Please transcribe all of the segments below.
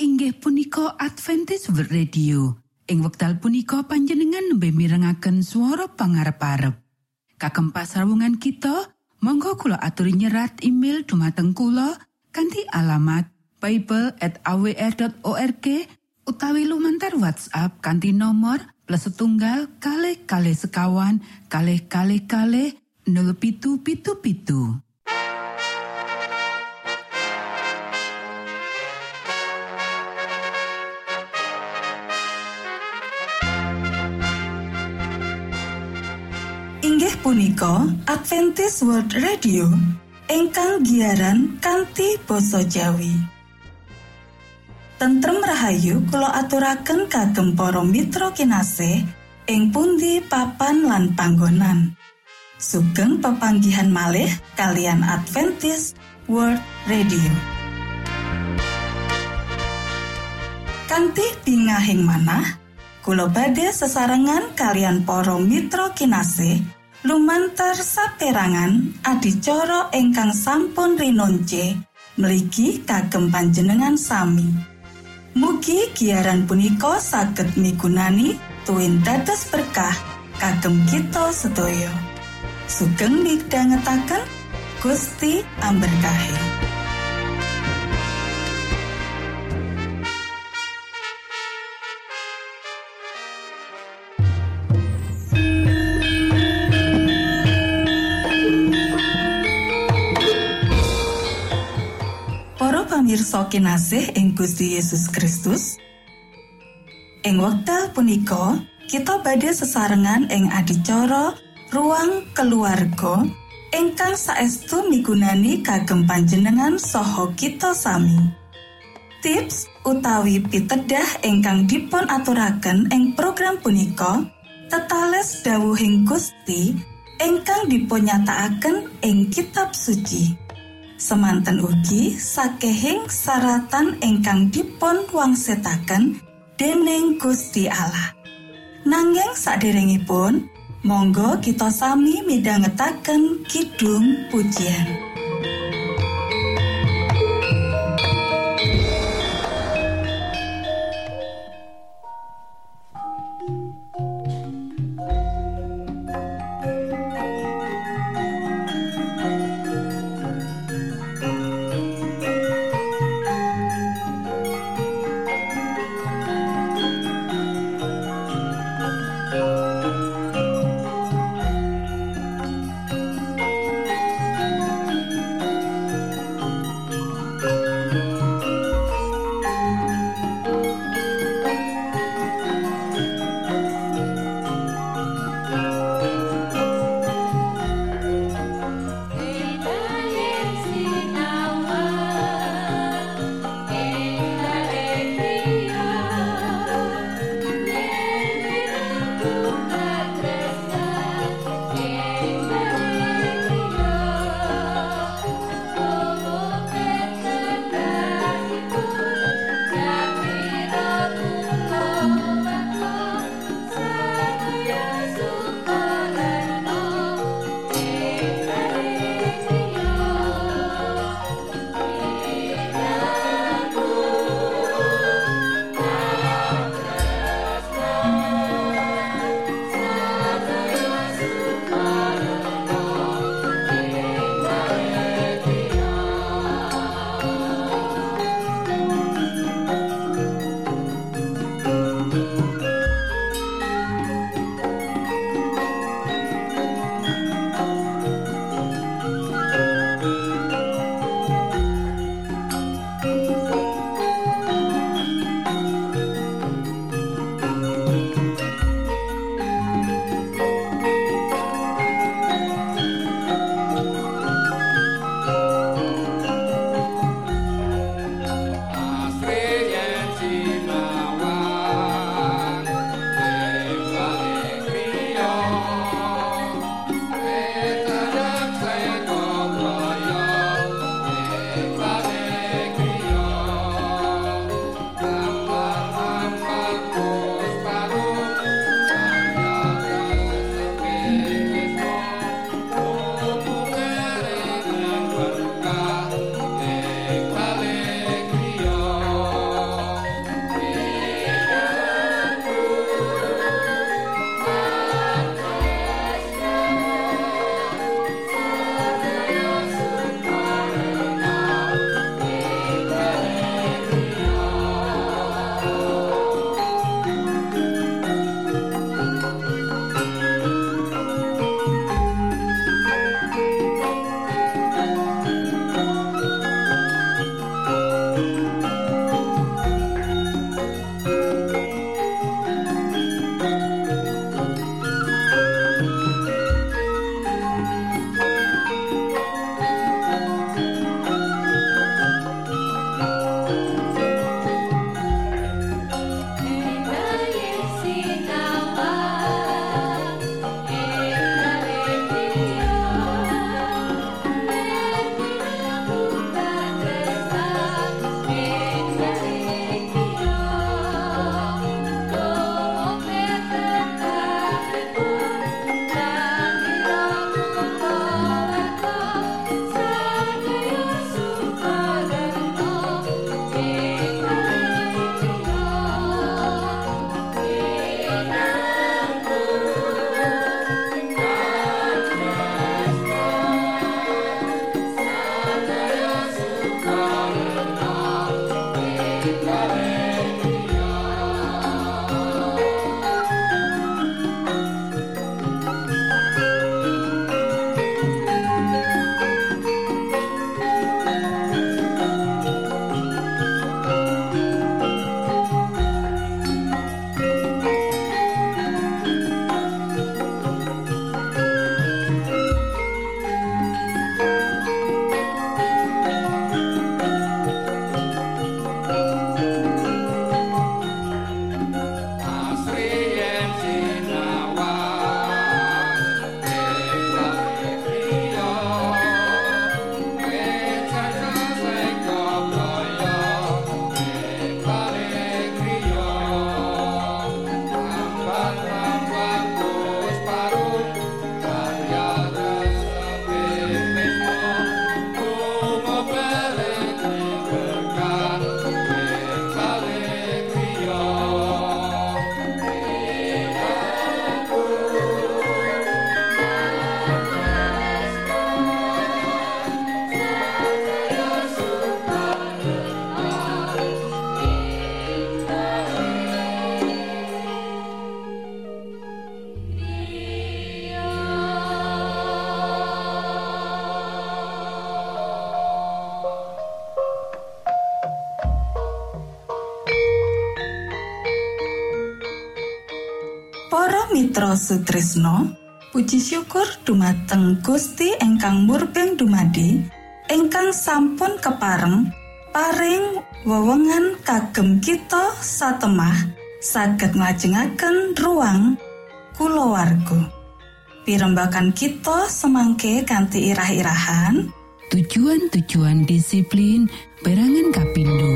inggih punika Adventist World Radio. Ing wekdal punika panjenengan nembe mirengaken swara pangarep-arep. Kagem pasrawungan kita, monggo kula aturi nyerat email dumateng kula kanthi alamat bible@awr.org utawi lumantar WhatsApp kanthi nomor +1 kalih sekawan kalih 0777. Inggih punika Adventist World Radio ingkang giaran kanthi basa Jawi. Tentrem rahayu kula aturaken kagem para mitra kinasih ing pundi papan lan panggonan. Sugeng pepanggihan malih kalian Adventist World Radio. Kanthi bingahing manah kula badhe sesarengan kalian para mitra kinasih lumantar saperangan adicara ingkang sampun rinonce mligi kagem panjenengan sami. Mugi giaran punika saged migunani tuwin dados berkah kagem kita sedaya. Sugeng midhangetaken Gusti amberkahi. Pamirsa kinasih ing Gusti Yesus Kristus, ing wekdal punika kita badhe sesarengan ing adicara Ruang Keluarga ingkang saestu migunani kagem panjenengan saha kita sami. Tips utawi pitedah ingkang dipun aturaken ing program punika tetales dawuhing Gusti ingkang dipunyatakaken ing kitab suci. Semanten ugi sakehing saratan ingkang dipun wangsetaken dening Gusti Allah. Nanging saderengipun, monggo kita sami midhangetaken kidung pujian. Para mitra sutresna, puji syukur dumateng Gusti ingkang murbeng dumadi, ingkang sampun kepareng paring wewengan kagem kita satemah saged nglajengaken ruang kulawarga. Pirembagan kita semangke kanthi irah-irahan tujuan-tujuan disiplin perangan kapindo.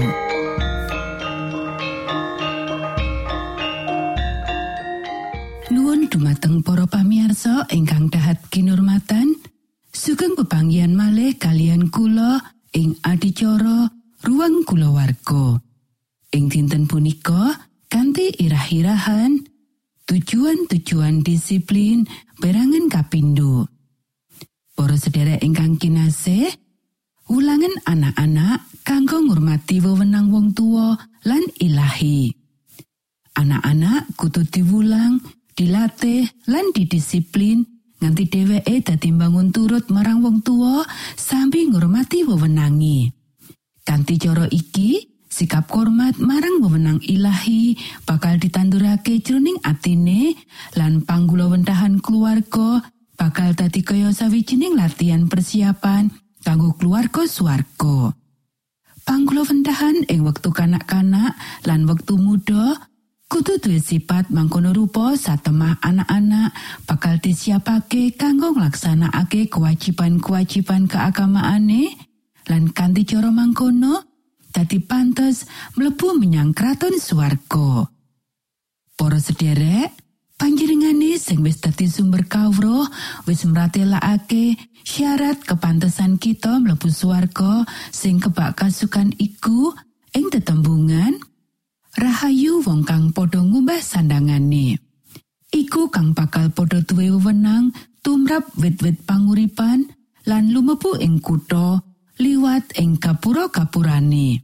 Nuwun dumateng para pamirsa ingkang dahat kinurmatan, sugeng pepanggihan malih kalian kula ing adicara ruang kulawarga. Ing dinten punika kanthi irah-irahan tujuan-tujuan disiplin perangan kapindo. Para sedherek ingkang kinasih, ulangan anak-anak kanggo ngurmati wewenang wong tuwa lan Ilahi. Anak-anak kudu diwulang, dilatih lan didisiplin nganti dheweke dadi mbangun turut marang wong tuwa sambi ngurmati wewenangi. Kanthi cara iki, sikap hormat marang wewenang Ilahi bakal ditandurake jroning atine lan panggulawentahan keluarga bakal dadi kaya sawijining latihan persiapan kanggo keluarga swarga. Panggulawentahan ing wektu kanak-kanak lan wektu muda kudu duwe sifat mangkono rupa satemah anak-anak bakal disiapake kanggo nglaksanakake kewajiban-kewajiban keagamaane lan kanthi cara mangkono dadi pantes mlebu menyang kraton swarga. Para sederek, panjenengane sing wis dadi sumber kawruh wis mratelakake syarat kepantesan kita mlebu swarga sing kebak kasukan iku ing tetembungan Rahayu wong kang padha ngumbah sandangane. Iku kang bakal padha duwe wewenang tumrap wit-wit panguripan lan lumebu ing kutha liwat ing gapura-gapurane.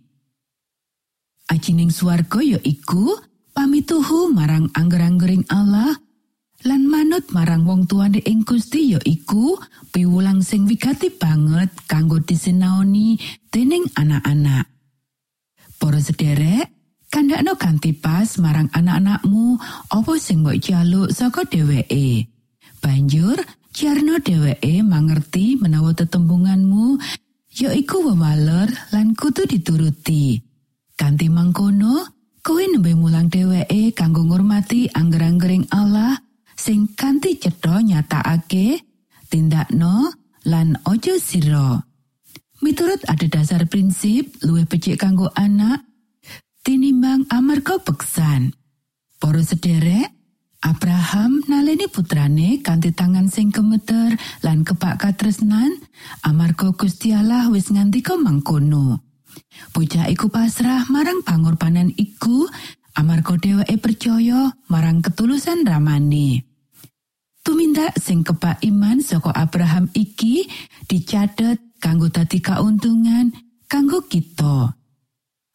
Ajining swarga ya iku pamituhu marang angger-anggering Allah lan manut marang wong tuane ing Gusti ya iku piwulang sing wigati banget kanggo disinaoni dening anak-anak. Para sederek, kandakno kanthi pas marang anak-anakmu apa sing mbok jaluk saka dheweke. Banjur jarno dheweke mangerti menawa tetembunganmu yaiku wewaler lan kudu dituruti. Kanthi mangkono, kowe nembe mulang dheweke kanggo ngurmati angger-anggering Allah sing kanthi cetha nyatakake tindakno lan ojo sira. Miturut adhedhasar prinsip luwih becik kanggo anak tinimbang amarga beksan. Para sederek, Abraham naleni putrane kanthi tangan sing gemeter lan kebak katresnan amarga Gusti Allah wis ngandika mangkono. Bocah iku pasrah marang pangorbanan iku amarga dheweke percaya marang ketulusan ramane. Tumindak sing kebak iman saka Abraham iki dicathet kanggo dadi kauntungan kanggo kita.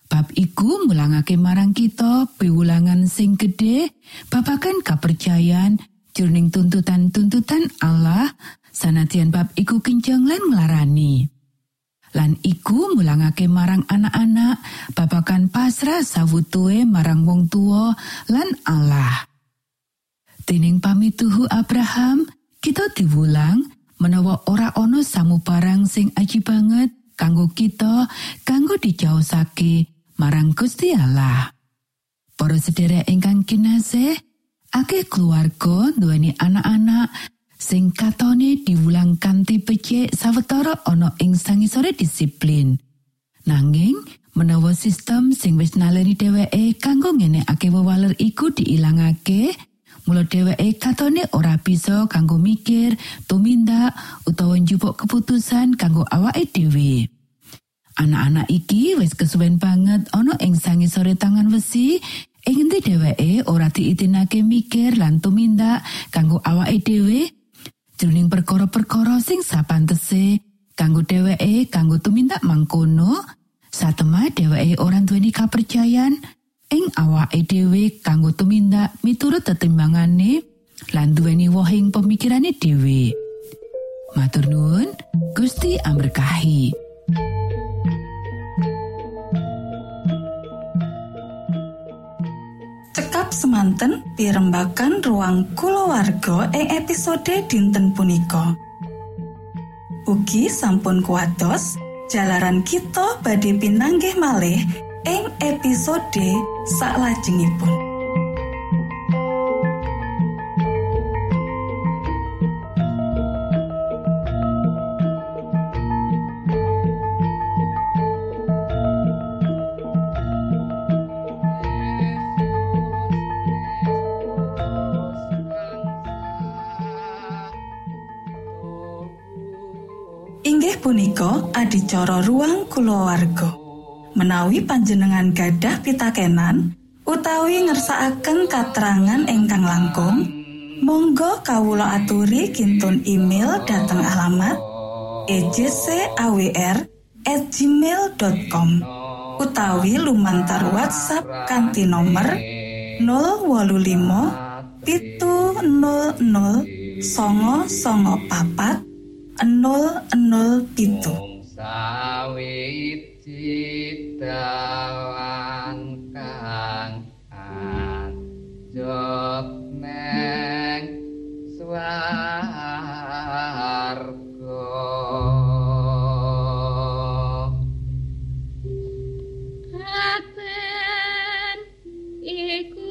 Bab iku mulangake marang kita piwulangan sing gedhe babagan kapercayan jroning tuntutan-tuntutan Allah sanadyan bab iku kinjeng lan nglarani. Lan iku mulangake marang anak-anak babagan pasrah sawutuhe marang wong tuwa lan Allah. Dening pamituhu Abraham, kita diwulang menawa ora ana samubarang sing aji banget kanggo kita kanggo dijaosake marang Gusti Allah. Para sedherek ingkang kinasih, akeh keluarga nduweni anak-anak sing katone diwulang kanthi becik sawetara ana ing sangisore disiplin. Nanging menawa sistem sing wis naleni dheweke kanggo ngenekake wewaler iku diilangake, mula dheweke katone ora bisa kanggo mikir, tumindak utawa njupuk keputusan kanggo awake dhewe. Anak-anak iki wis kesuwen banget ana ing sangisore tangan wesi, ing endi dheweke ora diitinake mikir lan tumindak kanggo awake dhewe jroning perkara-perkara sing sapantese kanggo dheweke kanggo tumindak mangkono. Satemah dheweke ora duweni kapercayan ing awake dhewe kanggo tumindak miturut tetimbangane lan duweni wohing pemikirane dhewe. Matur nuwun, Gusti amberkahi. Cekap semanten pirembagan ruang kulawarga ing episode dinten punika. Ugi sampun kuatos jalaran kita badhe pinanggih malih ing episode salajengipun. Inggih punika adicara ruang kulawarga. Menawi panjenengan gadah pitakenan utawi ngersakaken katerangan ingkang langkung, monggo kawula aturi kinten email dhateng alamat ejcawr@gmail.com utawi lumantar WhatsApp kanthi nomor 085 700 994 007. Sawiji dawan kang anjot neng swarga. Aten iku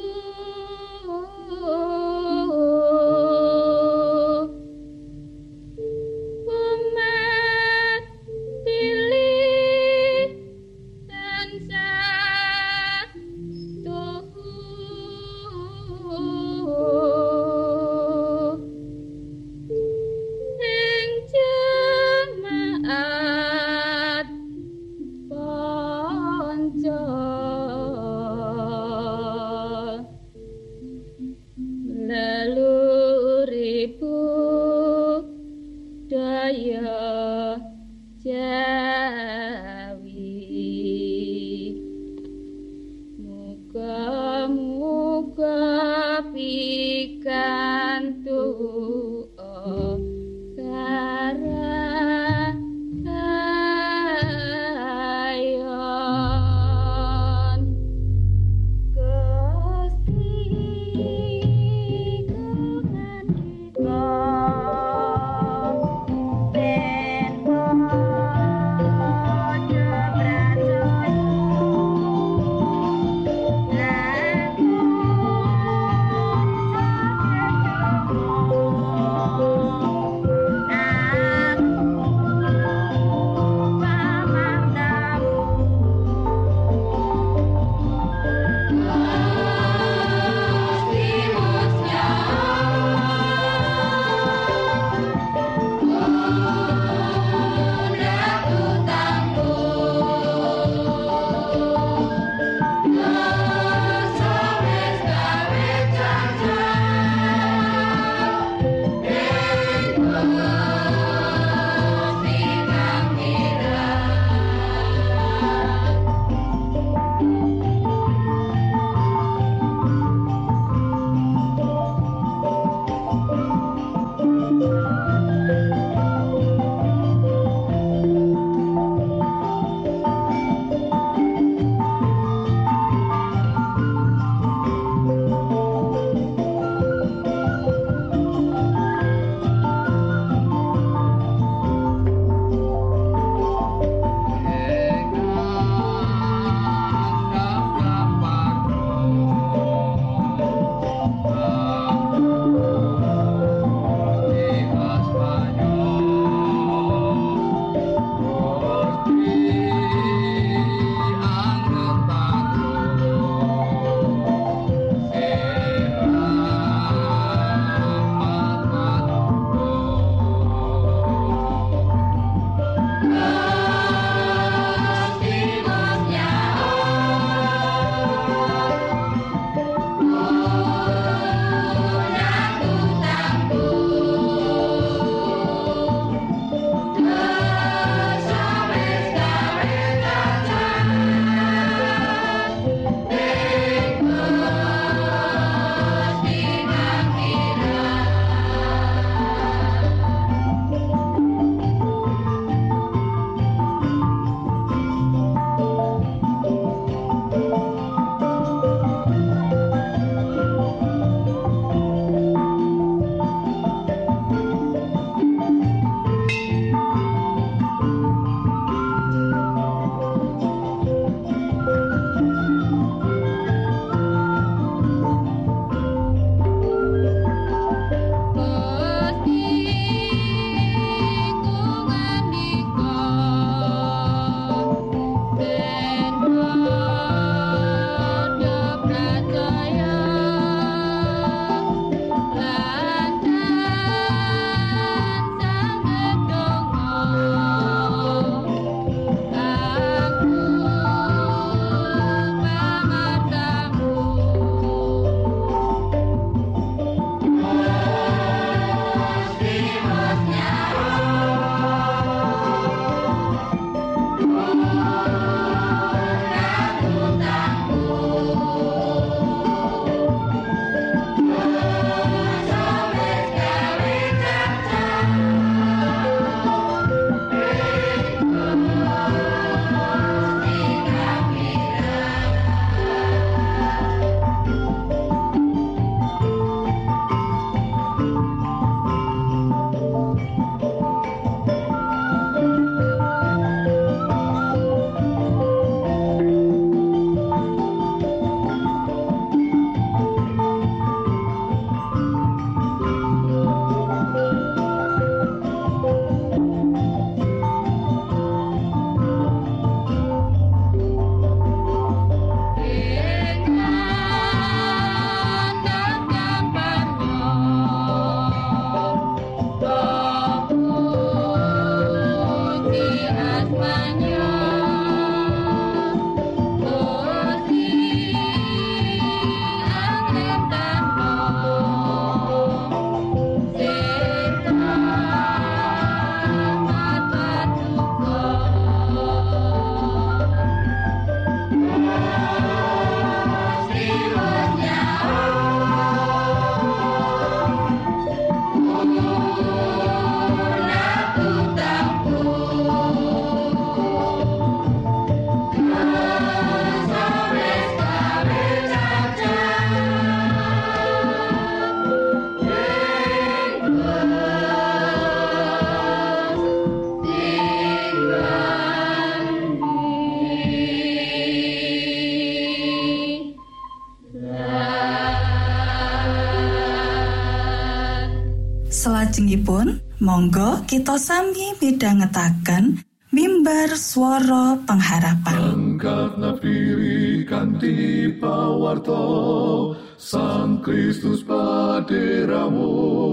Salajengipun, monggo kita sami midhangetaken mimbar swara pengharapan. Angkat nafiri kanthi pawarta Sang Kristus paderamu.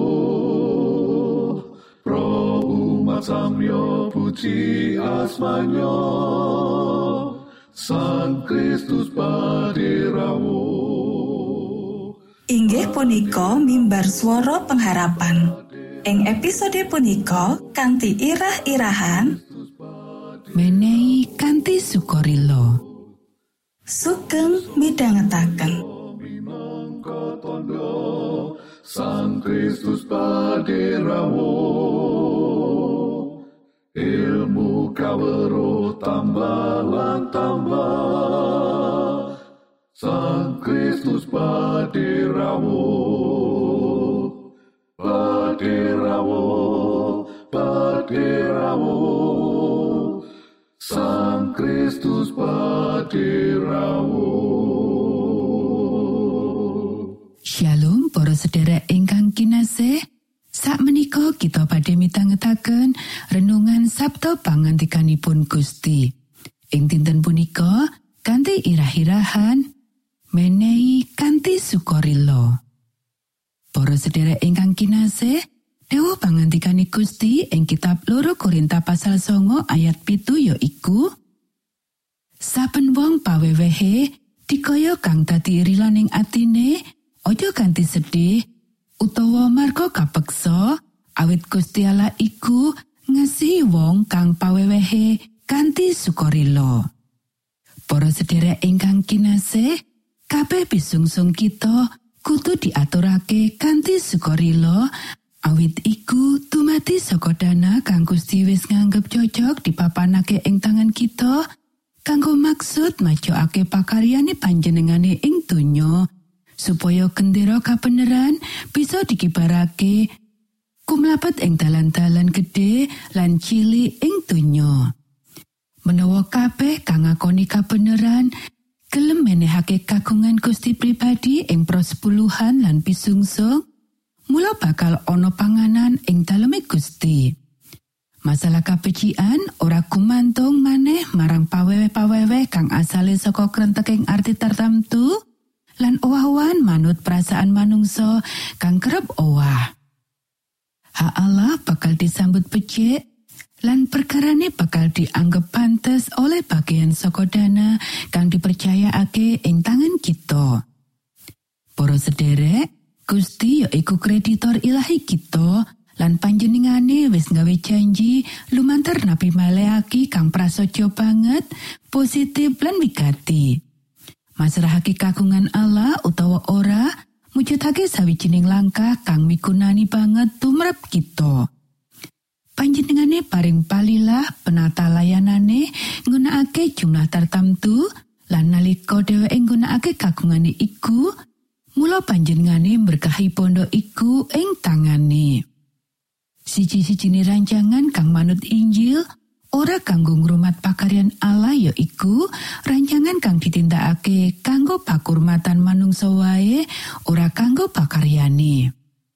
Pro umat samyo puji asmanyo Sang Kristus paderamu. Inggih punika mimbar swara pengharapan. Ing episode punika kanthi irah-irahan menehi kanthi sukarela. Sugeng midhangetaken. Sang Kristus paderamu. Ilmu kawruh tambah lan tambah. Sang Kristus paderamu. Paderamu, paderamu. Sang Kristus paderamu. Shalom para sedherek ingkang kinasih. Sakmenika kita badhe mitangetaken renungan Sabda pangantikanipun Gusti. Ing dinten punika kanthi irah-irahan menehi kanthi sukarela. Para sedherek ingkang kinasih, dewa pangantikane Gusti ing kitab 2 Korintus pasal 9 ayat 7 yaiku saben wong pawewehe dikaya kang dadi irilaning atine aja kanthi sedih utawa marga kapeksa awit Gusti Allah iku ngasihi wong kang pawewehe kanthi sukarela. Para sedherek ingkang kinasih, kabeh bisungsung kita kudu diaturake kanthi sukarela awit iku dumadi saka dana kang Gusti wis nganggep cocok dipapanake ing tangan kita kanggo maksud majuake pakaryane panjenengane ing donya supaya gendera kabeneran bisa dikibarake kumlapet ing dalan-dalan gedhe lan cilik ing donya. Menawa kabeh kang ngakoni kabeneran gelem menehake kagungan Gusti pribadi ing prosepuluhan lan pisungsung, mula bakal ana panganan ing daleme Gusti. Masalah kabecikan ora gumantung maneh marang pawewe-pawewe kang asale saka krenteking arti tartamtu lan owah-owahan manut perasaan manungsa kang kerep owah. Hak Allah bakal disambut becik lan perkarane bakal dianggep pantes oleh bagian saka dana kang dipercayaake ing tangan kita. Para sederek, Gusti yaiku kreditor ilahi kita lan panjenengane wis nggawe janji lumantar Nabi Maleaki kang prasaja banget, positif lan wigati. Masrahake kagungan Allah utawa ora, mujudake sawijining langkah kang migunani banget tumrap kita. Panjenengane paring palilah penata layanane nggunakake jumlah tartamtu lan nalika dheweke nggunakake kagungane iku mula panjenengane berkahi pondok iku ing tangane. Siji-sijine rancangan kang manut Injil ora kanggo ngrumat pakaryan Allah yaiku rancangan kang ditindakake kanggo pakurmatan manungsa wae ora kanggo pakaryane.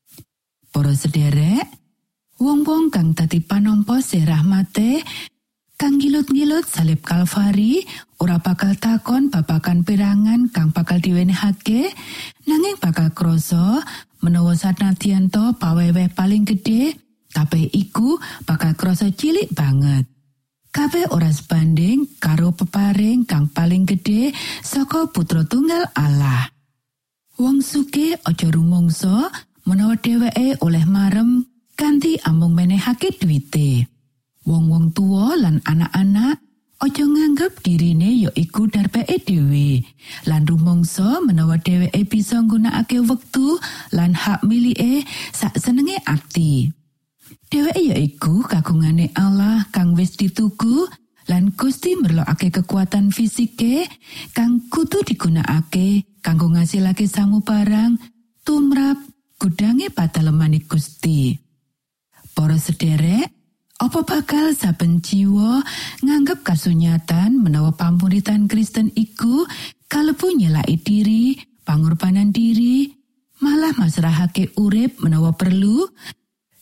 Para sederek, wong-wong kang dadi panompo rahmate kang ngilut-ngilut salib Kalvari ora bakal takon babagan perangan kang bakal diwenehake, nanging bakal krasa menawa sanadyan to pawewe paling gedhe, kabeh iku bakal krasa cilik banget. Kabeh ora sebanding karo peparing kang paling gedhe saka Putra Tunggal Allah. Wong sugih aja rumangsa menawa dheweke oleh marem kanthi amung menehake duwite. Wong-wong tuwa lan anak-anak aja nganggep dirine yaiku darpeke dhewe lan rumangsa menawa dheweke bisa nggunakake wektu lan hak milike sak senenge ati. Dheweke yaiku kagungane Allah kang wis dituku lan Gusti merlokake kekuatan fisike kang kudu digunakake kanggo ngasilake samubarang tumrap gudange padalemane Gusti. Para sederek, apa bakal saben jiwa nganggep kasunyatan menawa pamuritan Kristen iku kalebu nyelaki diri, pangorbanan diri, malah masrahake urip menawa perlu,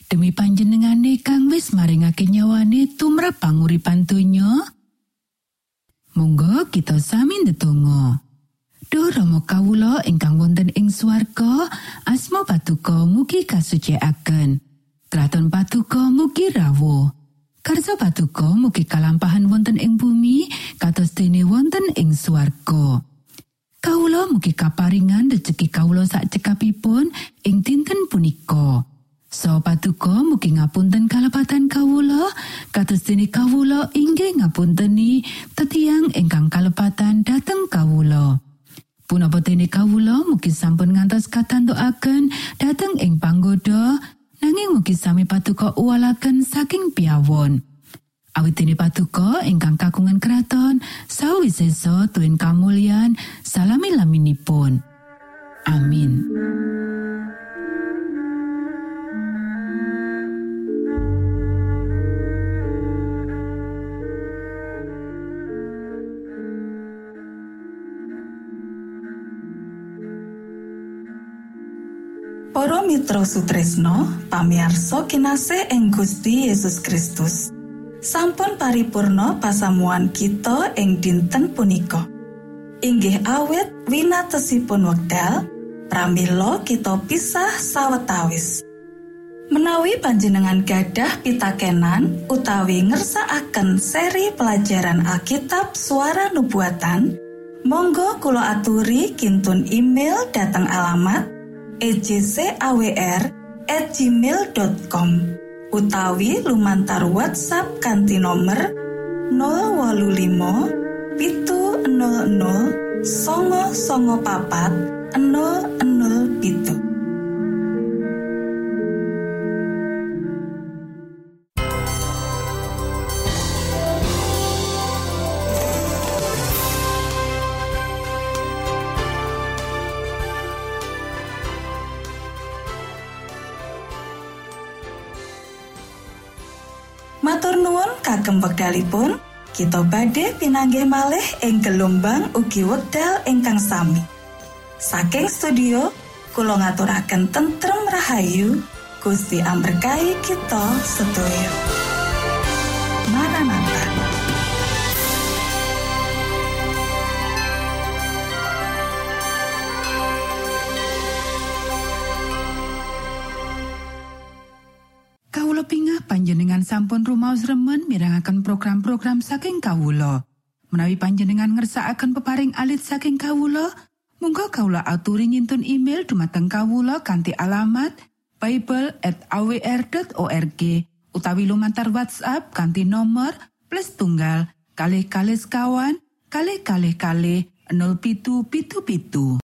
Demi panjenengane kang wis maringake nyawane tumrap panguripan donya, monggo kita sami ndedonga. Duh Rama kawula ingkang wonten ing swarga, asma Patuko mugi kasucikaken. Kraton Patuko mugi rawuh. Karsa Patuko mugi kalampahan wonten ing bumi kados dene wonten ing swarga. Kawula mugi kaparingan rejeki kawula sak cekapipun ing dinten punika. So Patuko mugi ngapunten kalepatan kawula kados dene kawula inggih ngapunteni tetiang ingkang kalepatan dhateng kawula. Punapa dene kawula mugi sampun ngantos katantukaken dhateng ing panggoda, nanging mugi sami Patuko uwalaken saking piyawon. Awit dene Patuko ingkang kagungan kraton sawisesa tuwin kamulyan salami-laminipun. Amin. Para mitra sutresna, pamirsa kinasih ing Gusti Yesus Kristus. Sampun paripurna pasamuan kita ing dinten punika. Inggih awit winatesipun wekdal, pramila kita pisah sawetawis. Menawi panjenengan gadah pitakenan utawi ngersakaken seri pelajaran Alkitab Suara Nubuatan, monggo kula aturi kintun email dhateng alamat ejcawr@gmail.com utawi lumantar WhatsApp kanthi nomor 085 700 994 007. Matur nuwun kagem wekdalipun, kita badhe pinanggih malih ing gelombang ugi wekdal ingkang sami. Saking studio, kula ngaturaken tentrem rahayu, Gusti amberkahi kita sedaya. Maranatha. Kawula pingah panjenengan sampun rumaos remen mirengaken program-program saking kawula. Menawi panjenengan ngersakaken peparing alit saking kawula, monggo kawula aturi ngintun email dumateng kawula kanthi alamat bible@awr.org utawi lumantar WhatsApp kanthi nomor +1 kalih kalih sekawan kalih kalih kalih 0777.